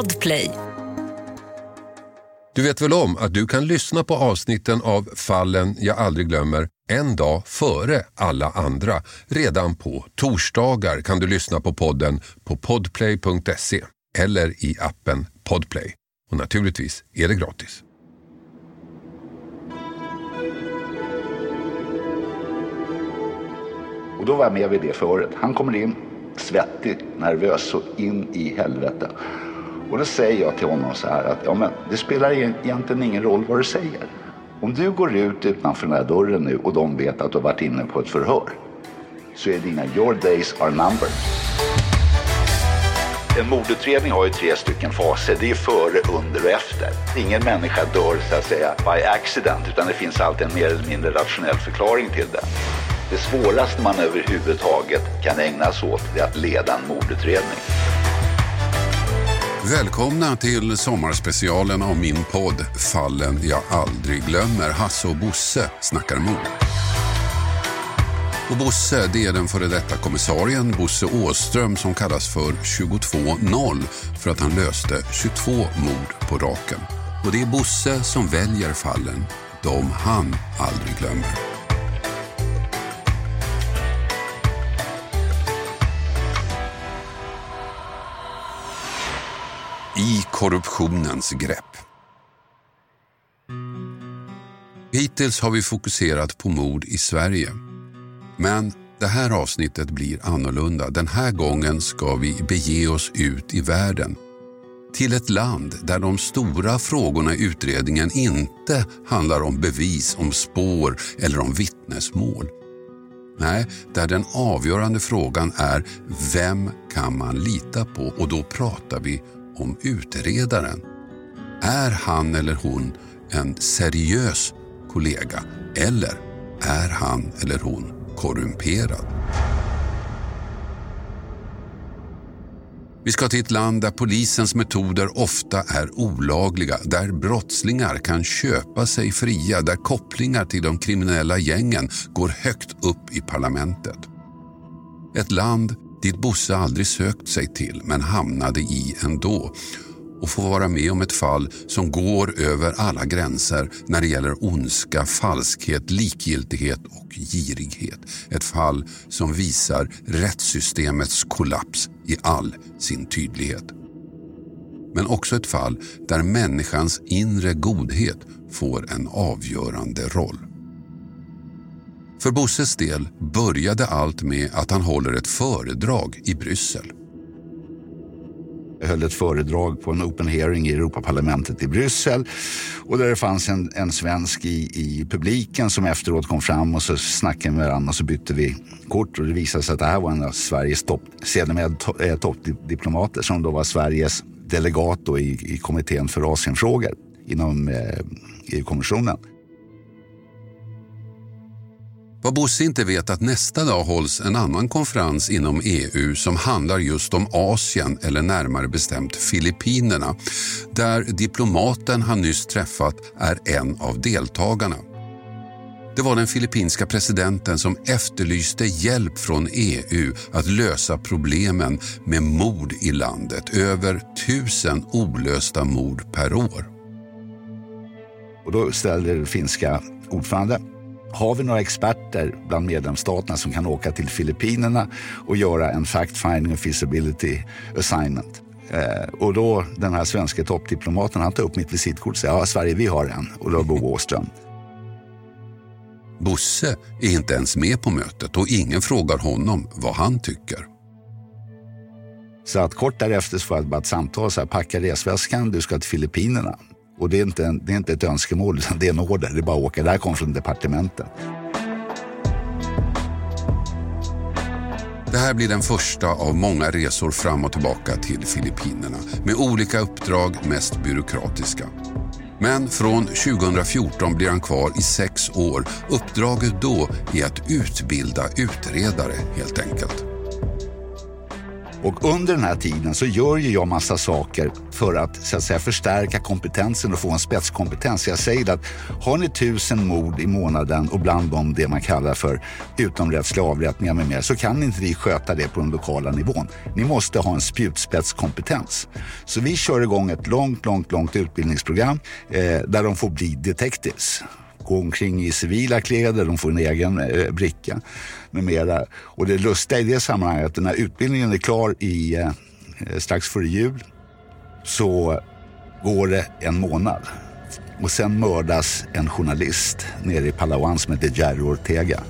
Podplay. Du vet väl om att du kan lyssna på avsnitten av Fallen jag aldrig glömmer en dag före alla andra. Redan på torsdagar kan du lyssna på podden på podplay.se eller i appen Podplay. Och naturligtvis är det gratis. Och då var jag med vid det förut. Han kommer in svettig, nervös så in i helvete. Och då säger jag till honom så här att det spelar egentligen ingen roll vad du säger. Om du går ut utanför den här dörren nu och de vet att du har varit inne på ett förhör, så är dina your days are numbered. En mordutredning har ju 3 faser. Det är före, under och efter. Ingen människa dör så att säga by accident, utan det finns alltid en mer eller mindre rationell förklaring till det. Det svåraste man överhuvudtaget kan ägna sig åt är att leda en mordutredning. Välkomna till sommarspecialen av min podd Fallen jag aldrig glömmer. Hasse och Bosse snackar mord. Och Bosse, det är den före detta kommissarien Bosse Åström som kallas för 22-0 för att han löste 22 mord på raken. Och det är Bosse som väljer fallen, de han aldrig glömmer. I korruptionens grepp. Hittills har vi fokuserat på mord i Sverige. Men det här avsnittet blir annorlunda. Den här gången ska vi bege oss ut i världen. Till ett land där de stora frågorna i utredningen inte handlar om bevis, om spår eller om vittnesmål. Nej, där den avgörande frågan är vem kan man lita på? Och då pratar vi om utredaren. Är han eller hon en seriös kollega eller är han eller hon korrumperad? Vi ska till ett land där polisens metoder ofta är olagliga, där brottslingar kan köpa sig fria, där kopplingar till de kriminella gängen går högt upp i parlamentet. Ett land dit Bosse aldrig sökt sig till men hamnade i ändå och får vara med om ett fall som går över alla gränser när det gäller ondska, falskhet, likgiltighet och girighet. Ett fall som visar rättssystemets kollaps i all sin tydlighet. Men också ett fall där människans inre godhet får en avgörande roll. För Bosses del började allt med att han håller ett föredrag i Bryssel. Jag höll ett föredrag på en open hearing i Europaparlamentet i Bryssel. Och där det fanns en svensk i publiken som efteråt kom fram och så snackade med varandra och så bytte vi kort. Och det visade sig att det här var en av Sveriges toppdiplomater som då var Sveriges delegat då i kommittén för Asienfrågor inom EU-kommissionen. Vad Bosse inte vet att nästa dag hålls en annan konferens inom EU som handlar just om Asien eller närmare bestämt Filippinerna, där diplomaten han nyss träffat är en av deltagarna. Det var den filippinska presidenten som efterlyste hjälp från EU att lösa problemen med mord i landet, över 1000 olösta mord per år. Och då ställde det finska ordförande: har vi några experter bland medlemsstaterna som kan åka till Filippinerna och göra en fact-finding och feasibility assignment? Och då den här svenska toppdiplomaten, han tar upp mitt visitkort och säger: ja, Sverige, vi har en. Och då Bo Åström. Bosse är inte ens med på mötet och ingen frågar honom vad han tycker. Så att kort därefter så får jag bara ett samtal så här: packa resväskan, du ska till Filippinerna. Och det är inte ett önskemål, utan det är en order. Det är bara att åka. Det här kom från departementet. Det här blir den första av många resor fram och tillbaka till Filippinerna. Med olika uppdrag, mest byråkratiska. Men från 2014 blir han kvar i 6 år. Uppdraget då är att utbilda utredare helt enkelt. Och under den här tiden så gör ju jag massa saker för att, så att säga, förstärka kompetensen och få en spetskompetens. Jag säger att har ni 1000 mord i månaden och bland dem det man kallar för utomrättsliga avrättningar med mer, så kan inte vi sköta det på den lokala nivån. Ni måste ha en spjutspetskompetens. Så vi kör igång ett långt utbildningsprogram där de får bli detectives. Gå omkring i civila kläder, de får en egen bricka med mera. Och det lustiga i det sammanhanget, när utbildningen är klar strax före jul, så går det en månad. Och sen mördas en journalist nere i Palawan som heter Jerry Ortega.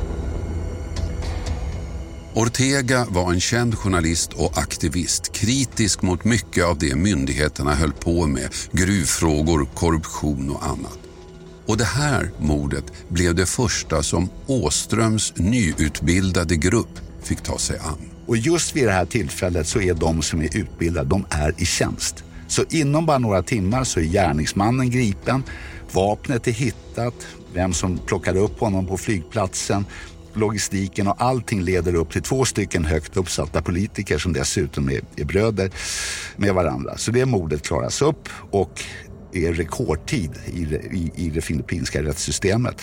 Ortega var en känd journalist och aktivist, kritisk mot mycket av det myndigheterna höll på med, gruvfrågor, korruption och annat. Och det här mordet blev det första som Åströms nyutbildade grupp fick ta sig an. Och just vid det här tillfället så är de som är utbildade, de är i tjänst. Så inom bara några timmar så är gärningsmannen gripen, vapnet är hittat, vem som plockade upp honom på flygplatsen, logistiken och allting leder upp till 2 stycken högt uppsatta politiker som dessutom är bröder med varandra. Så det mordet klaras upp och är rekordtid i det filippinska rättssystemet.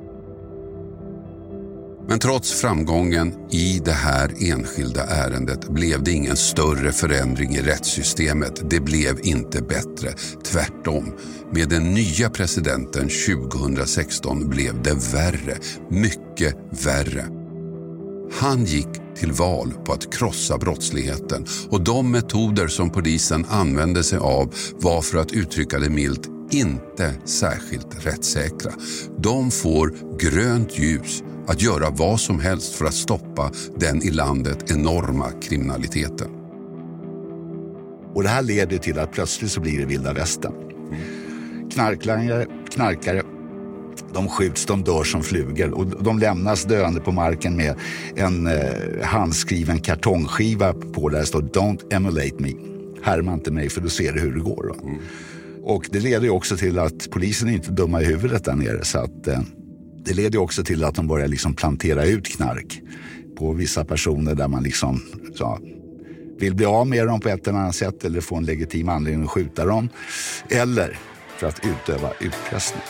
Men trots framgången i det här enskilda ärendet blev det ingen större förändring i rättssystemet. Det blev inte bättre. Tvärtom. Med den nya presidenten 2016 blev det värre. Mycket värre. Han gick till val på att krossa brottsligheten, och de metoder som polisen använde sig av var, för att uttrycka det milt, inte särskilt rättssäkra. De får grönt ljus att göra vad som helst för att stoppa den i landet enorma kriminaliteten. Och det här leder till att plötsligt så blir det vilda västern. Knarkare, de skjuts, de dör som flugor och de lämnas döende på marken med en handskriven kartongskiva på där det står "Don't emulate me". Härma inte mig, för då ser du hur det går. Och det leder ju också till att polisen är inte dumma i huvudet där nere, så att det leder ju också till att de börjar liksom plantera ut knark på vissa personer där man liksom vill bli av med dem på ett eller annat sätt, eller få en legitim anledning att skjuta dem, eller för att utöva utpressning.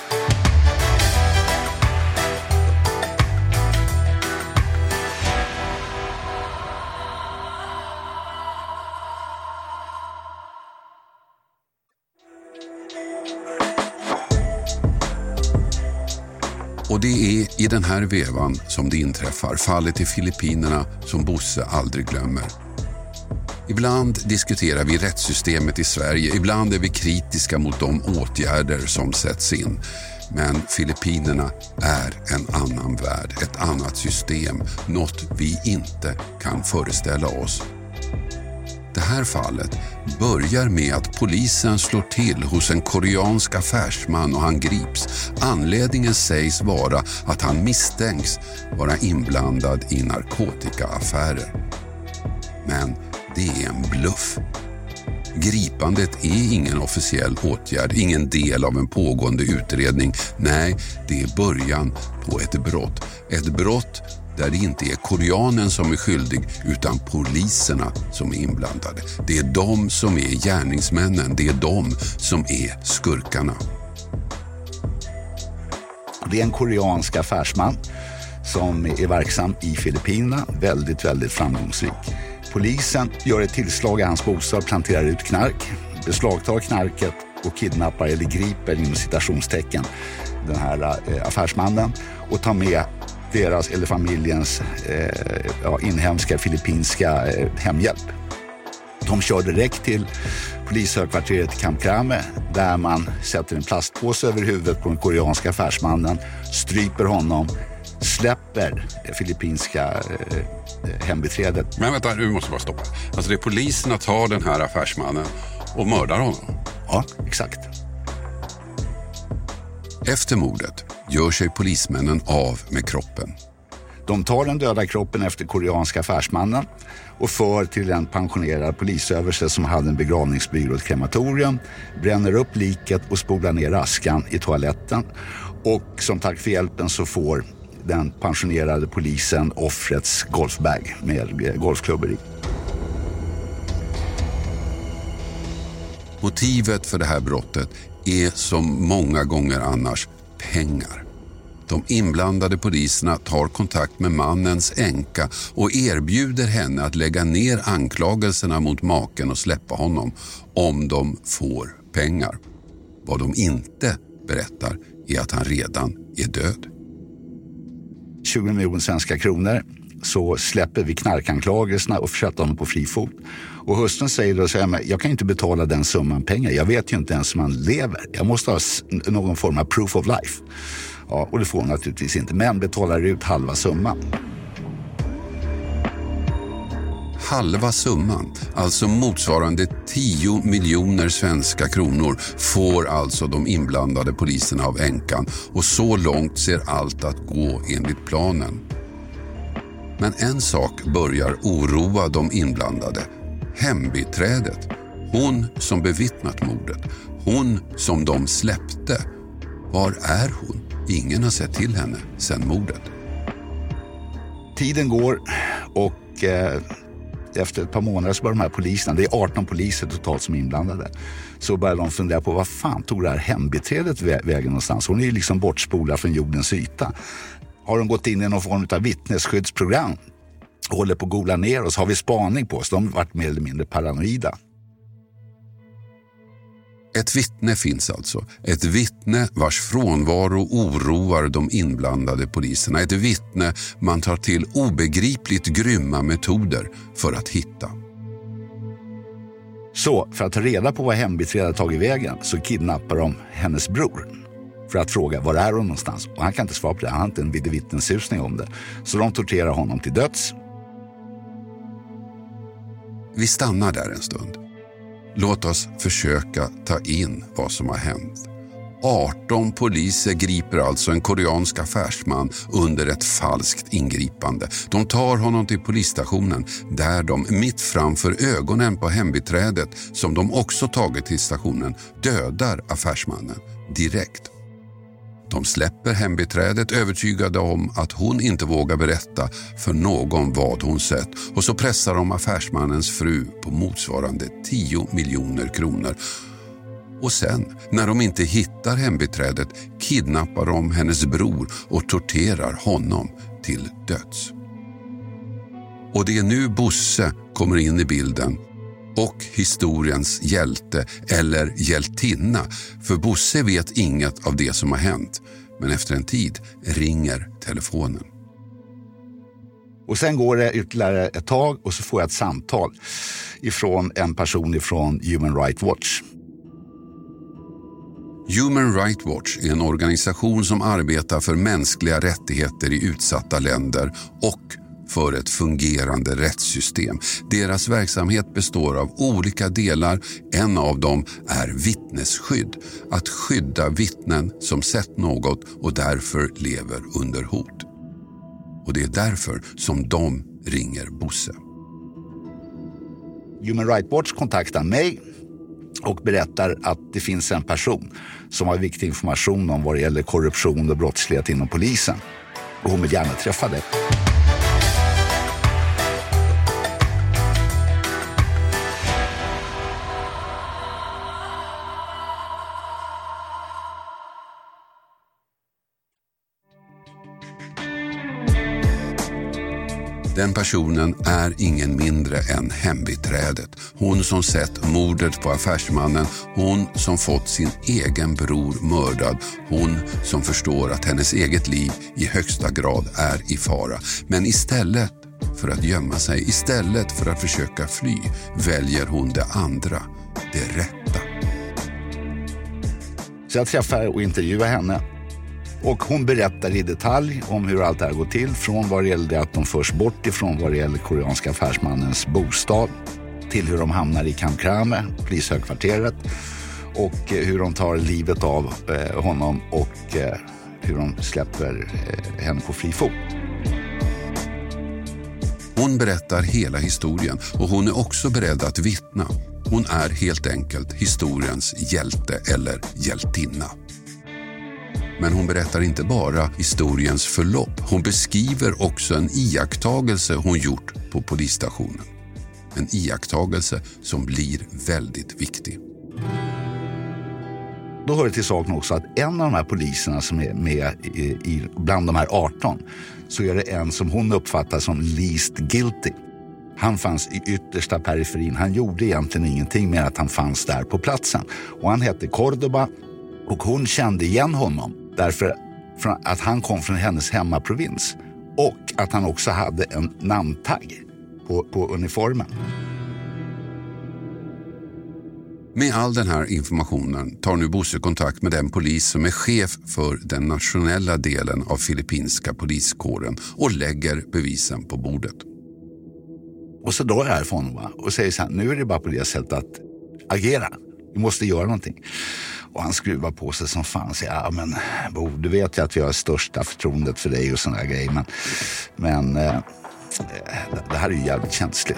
Och det är i den här vevan som det inträffar, fallet i Filippinerna som Bosse aldrig glömmer. Ibland diskuterar vi rättssystemet i Sverige, ibland är vi kritiska mot de åtgärder som sätts in. Men Filippinerna är en annan värld, ett annat system, något vi inte kan föreställa oss. Det här fallet börjar med att polisen slår till hos en koreansk affärsman och han grips. Anledningen sägs vara att han misstänks vara inblandad i narkotikaaffärer. Men det är en bluff. Gripandet är ingen officiell åtgärd, ingen del av en pågående utredning. Nej, det är början på ett brott. Ett brott där det inte är koreanen som är skyldig utan poliserna som är inblandade. Det är de som är gärningsmännen, det är de som är skurkarna. Det är en koreansk affärsman som är verksam i Filippinerna, väldigt, väldigt framgångsrik. Polisen gör ett tillslag i hans bostad, planterar ut knark, beslagtar knarket och kidnappar eller griper inom citationstecken den här affärsmannen och tar med deras eller familjens inhemska filippinska hemhjälp. De kör direkt till polishögkvarteret i Camp Crame där man sätter en plastpåse över huvudet på den koreanska affärsmannen, stryper honom, släpper det filippinska hembiträdet. Men vänta, du måste bara stoppa. Alltså det är poliserna tar den här affärsmannen och mördar honom? Ja, exakt. Efter mordet gör sig polismännen av med kroppen. De tar den döda kroppen efter koreanska affärsmannen och för till en pensionerad polisöverste som hade en begravningsbyrå, ett krematorium, bränner upp liket och spolar ner askan i toaletten. Och som tack för hjälpen så får den pensionerade polisen offrets golfbag med golfklubbor i. Motivet för det här brottet är som många gånger annars pengar. De inblandade poliserna tar kontakt med mannens änka och erbjuder henne att lägga ner anklagelserna mot maken och släppa honom om de får pengar. Vad de inte berättar är att han redan är död. 20 miljoner svenska kronor, så släpper vi knarkanklagelserna och försätter honom på fri fot. Och hustrun säger då så här, jag kan inte betala den summan pengar. Jag vet ju inte ens om han lever. Jag måste ha någon form av proof of life. Ja, och det får hon naturligtvis inte, men betalar ut halva summan. Halva summan, alltså motsvarande 10 miljoner svenska kronor, får alltså de inblandade poliserna av änkan, och så långt ser allt att gå enligt planen. Men en sak börjar oroa de inblandade. Hembiträdet. Hon som bevittnat mordet. Hon som de släppte. Var är hon? Ingen har sett till henne sedan mordet. Tiden går och efter ett par månader så börjar de här poliserna, det är 18 poliser totalt som är inblandade, så börjar de fundera på vad fan tog det här hembiträdet vägen någonstans? Hon är ju liksom bortspolad från jordens yta. Har de gått in i någon form av vittnesskyddsprogram och håller på att gola ner oss? Har vi spaning på oss? De har varit mer eller mindre paranoida. Ett vittne finns alltså. Ett vittne vars frånvaro oroar de inblandade poliserna. Ett vittne man tar till obegripligt grymma metoder för att hitta. Så för att ta reda på vad hembiträdet tagit vägen så kidnappar de hennes bror för att fråga var är hon någonstans. Och han kan inte svara på det, han har inte en vittnessusning om det. Så de torterar honom till döds. Vi stannar där en stund. Låt oss försöka ta in vad som har hänt. 18 poliser griper alltså en koreansk affärsman under ett falskt ingripande. De tar honom till polisstationen där de mitt framför ögonen på hembiträdet, som de också tagit till stationen, dödar affärsmannen direkt. De släpper hembiträdet övertygade om att hon inte vågar berätta för någon vad hon sett, och så pressar de affärsmannens fru på motsvarande 10 miljoner kronor. Och sen, när de inte hittar hembiträdet, kidnappar de hennes bror och torterar honom till döds. Och det är nu Bosse kommer in i bilden, och historiens hjälte eller hjältinna, för Bosse vet inget av det som har hänt, men efter en tid ringer telefonen. Och sen går det ytterligare ett tag och så får jag ett samtal ifrån en person ifrån Human Rights Watch. Human Rights Watch är en organisation som arbetar för mänskliga rättigheter i utsatta länder och för ett fungerande rättssystem. Deras verksamhet består av olika delar. En av dem är vittnesskydd. Att skydda vittnen som sett något och därför lever under hot. Och det är därför som de ringer Bosse. Human Rights Watch kontaktar mig och berättar att det finns en person som har viktig information om vad det gäller korruption och brottslighet inom polisen. Och hon vill gärna träffa det. Den personen är ingen mindre än hembiträdet. Hon som sett mordet på affärsmannen. Hon som fått sin egen bror mördad. Hon som förstår att hennes eget liv i högsta grad är i fara. Men istället för att gömma sig, istället för att försöka fly, väljer hon det andra, det rätta. Så jag träffar och intervjuar henne. Och hon berättar i detalj om hur allt det här går till. Från vad det gäller att de förs bort ifrån vad det gäller koreanska affärsmannens bostad till hur de hamnar i Camp Crame, polishögkvarteret. Och hur de tar livet av honom och hur de släpper henne på fri fot. Hon berättar hela historien och hon är också beredd att vittna. Hon är helt enkelt historiens hjälte eller hjältinna. Men hon berättar inte bara historiens förlopp. Hon beskriver också en iakttagelse hon gjort på polisstationen. En iakttagelse som blir väldigt viktig. Då hör det till saken också att en av de här poliserna som är med bland de här 18, så är det en som hon uppfattar som least guilty. Han fanns i yttersta periferin. Han gjorde egentligen ingenting med att han fanns där på platsen. Och han hette Cordoba och hon kände igen honom därför att han kom från hennes hemmaprovins. Och att han också hade en namntagg på uniformen. Med all den här informationen tar nu Bosse kontakt med den polis som är chef för den nationella delen av filippinska poliskåren och lägger bevisen på bordet. Och så drar jag härifrån och säger så här, nu är det bara på det sättet att agera. Vi måste göra någonting. Och han skruvar på sig som fan. Så ja, men Bo, du vet ju att vi har största förtroendet för dig och såna här grejer. Men det här är ju jävligt känsligt.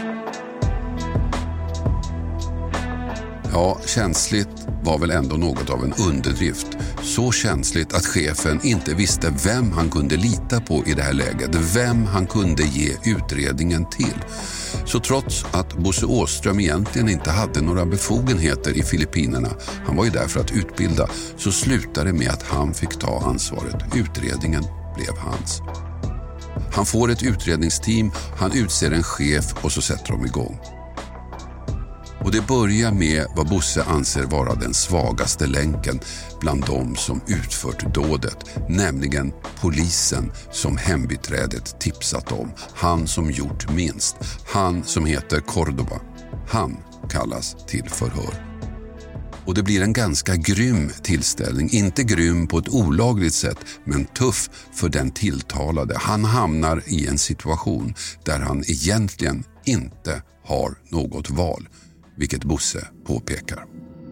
Ja, känsligt var väl ändå något av en underdrift. Så känsligt att chefen inte visste vem han kunde lita på i det här läget. Vem han kunde ge utredningen till. Så trots att Bosse Åström egentligen inte hade några befogenheter i Filippinerna, han var ju där för att utbilda, så slutade det med att han fick ta ansvaret. Utredningen blev hans. Han får ett utredningsteam, han utser en chef och så sätter de igång. Och det börjar med vad Bosse anser vara den svagaste länken bland de som utfört dådet, nämligen polisen som hembiträdet tipsat om. Han som gjort minst, han som heter Cordoba. Han kallas till förhör. Och det blir en ganska grym tillställning, inte grym på ett olagligt sätt, men tuff för den tilltalade. Han hamnar i en situation där han egentligen inte har något val. Vilket Bosse påpekar.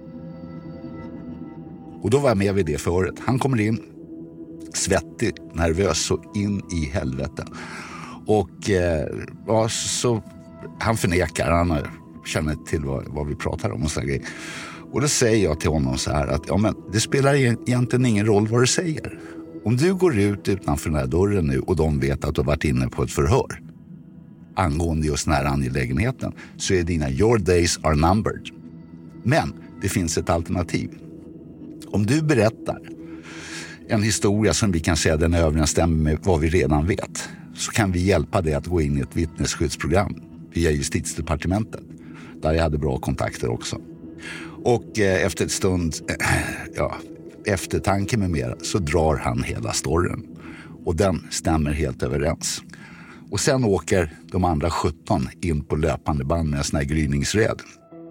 Och då var jag med vid det förhöret. Han kommer in, svettig, nervös så in i helvete. Och så han förnekar, han känner till vad vi pratar om och så grejer. Och då säger jag till honom så här att ja, men det spelar egentligen ingen roll vad du säger. Om du går ut utanför den här dörren nu och de vet att du har varit inne på ett förhör angående just den här angelägenheten, så är your days are numbered. Men det finns ett alternativ. Om du berättar en historia som vi kan säga den överensstämmer med vad vi redan vet, så kan vi hjälpa dig att gå in i ett vittnesskyddsprogram via Justitiedepartementet, där jag hade bra kontakter också. Och efter ett stund eftertanke med mera, så drar han hela storyn. Och den stämmer helt överens. Och sen åker de andra 17 in på löpande band med en sån här gryningsred.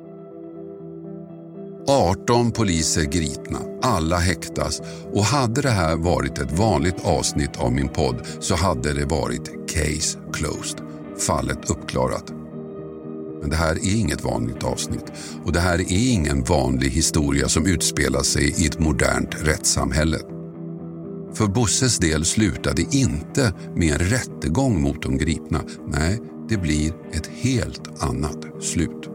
18 poliser gripna, alla häktas, och hade det här varit ett vanligt avsnitt av min podd så hade det varit case closed, fallet uppklarat. Men det här är inget vanligt avsnitt och det här är ingen vanlig historia som utspelar sig i ett modernt rättssamhälle. För Bosses del slutade inte med en rättegång mot de gripna. Nej, det blir ett helt annat slut.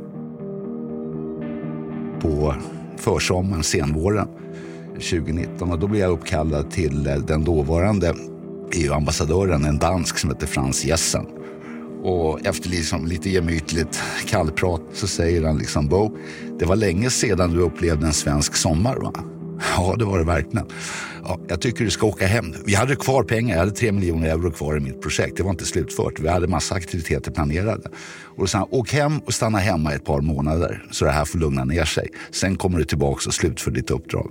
På försommaren, senvåren 2019, och då blev jag uppkallad till den dåvarande EU-ambassadören, en dansk som heter Frans Jessen. Och efter liksom lite gemytligt kallprat så säger han liksom: Bo, det var länge sedan du upplevde en svensk sommar, va? Ja, det var det verkligen. Ja, jag tycker du ska åka hem. Vi hade kvar pengar, jag hade 3 miljoner euro kvar i mitt projekt. Det var inte slutfört, vi hade massa aktiviteter planerade. Och då sa han, åk hem och stanna hemma ett par månader så det här får lugna ner sig. Sen kommer du tillbaka och slutför ditt uppdrag.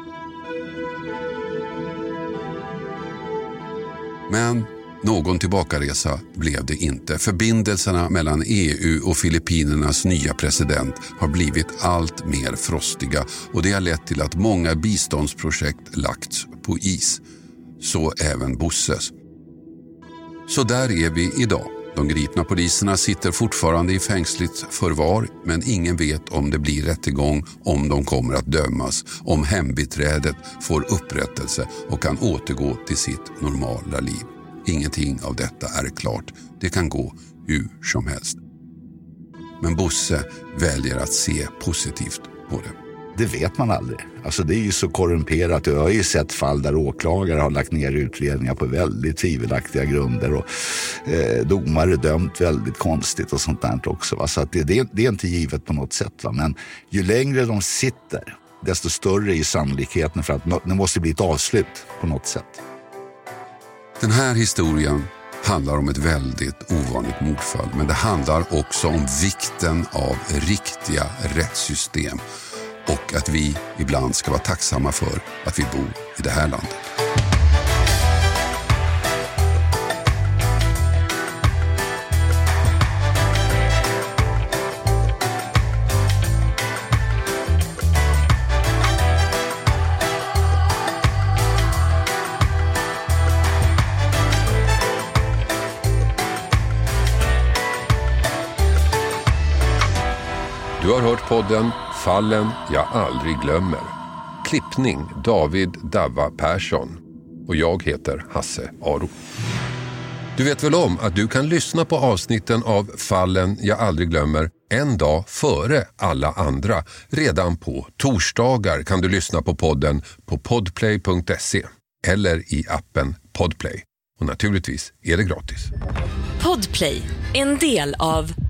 Men någon tillbakaresa blev det inte. Förbindelserna mellan EU och Filippinernas nya president har blivit allt mer frostiga och det har lett till att många biståndsprojekt lagts på is. Så även Bosses. Så där är vi idag. De gripna poliserna sitter fortfarande i fängsligt förvar, men ingen vet om det blir rättegång, om de kommer att dömas, om hembiträdet får upprättelse och kan återgå till sitt normala liv. Ingenting av detta är klart. Det kan gå hur som helst. Men Bosse väljer att se positivt på det. Det vet man aldrig. Alltså det är ju så korrumperat. Jag har ju sett fall där åklagare har lagt ner utredningar på väldigt tvivelaktiga grunder och domare dömt väldigt konstigt och sånt där också. Va? Så att det är inte givet på något sätt. Va? Men ju längre de sitter, desto större är sannolikheten för att det måste bli ett avslut på något sätt. Den här historien handlar om ett väldigt ovanligt mordfall, men det handlar också om vikten av riktiga rättssystem och att vi ibland ska vara tacksamma för att vi bor i det här landet. Du har hört podden Fallen jag aldrig glömmer. Klippning David Davva Persson. Och jag heter Hasse Aro. Du vet väl om att du kan lyssna på avsnitten av Fallen jag aldrig glömmer en dag före alla andra. Redan på torsdagar kan du lyssna på podden på podplay.se eller i appen Podplay. Och naturligtvis är det gratis. Podplay, en del av